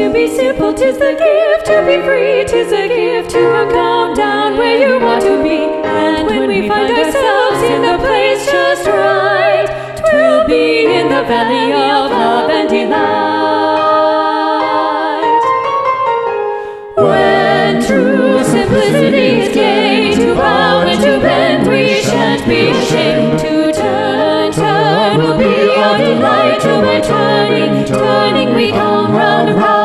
To be simple, 'tis the gift. To be free, 'tis a gift. To come down where you want to be. And when we find ourselves in the place just right, 'twill be in the valley of love and delight. When true simplicity is gained, to bow and to bend we shan't be ashamed. To turn will be our delight. To when turning we come round and round.